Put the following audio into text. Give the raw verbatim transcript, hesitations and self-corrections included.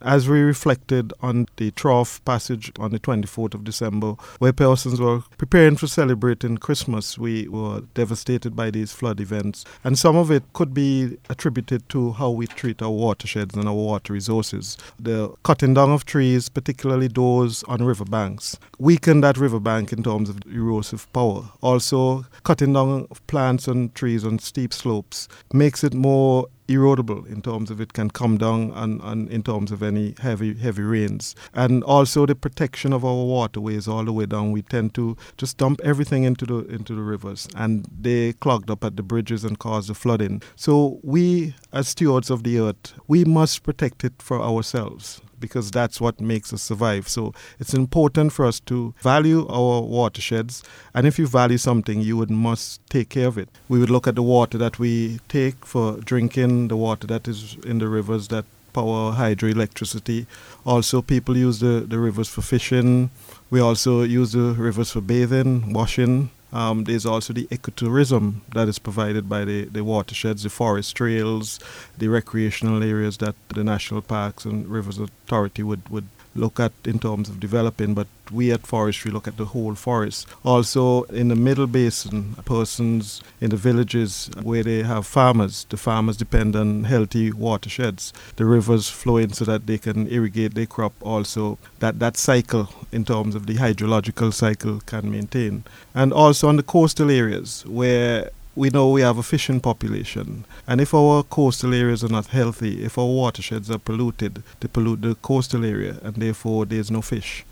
As we reflected on the trough passage on the twenty-fourth of December, where persons were preparing for celebrating Christmas, we were devastated by these flood events. And some of it could be attributed to how we treat our watersheds and our water resources. The cutting down of trees, particularly those on riverbanks, weaken that riverbank in terms of erosive power. Also, cutting down of plants and trees on steep slopes makes it more erodible in terms of it can come down and, and in terms of any heavy heavy rains. And also the protection of our waterways all the way down. We tend to just dump everything into the into the rivers, and they clogged up at the bridges and cause the flooding. So we, as stewards of the earth, we must protect it for ourselves, because that's what makes us survive. So it's important for us to value our watersheds, and if you value something, you would must take care of it. We would look at the water that we take for drinking, the water that is in the rivers that power hydroelectricity. Also, people use the, the rivers for fishing. We also use the rivers for bathing, washing. Um, there's also the ecotourism that is provided by the, the watersheds, the forest trails, the recreational areas that the national parks and rivers authority would, would look at in terms of developing. But we at forestry look at the whole forest. Also, in the middle basin, persons in the villages where they have farmers, the farmers depend on healthy watersheds. The rivers flow in so that they can irrigate their crop. Also, that, that cycle in terms of the hydrological cycle can maintain. And also on the coastal areas where we know we have a fishing population. And if our coastal areas are not healthy, if our watersheds are polluted, they pollute the coastal area, and therefore there's no fish.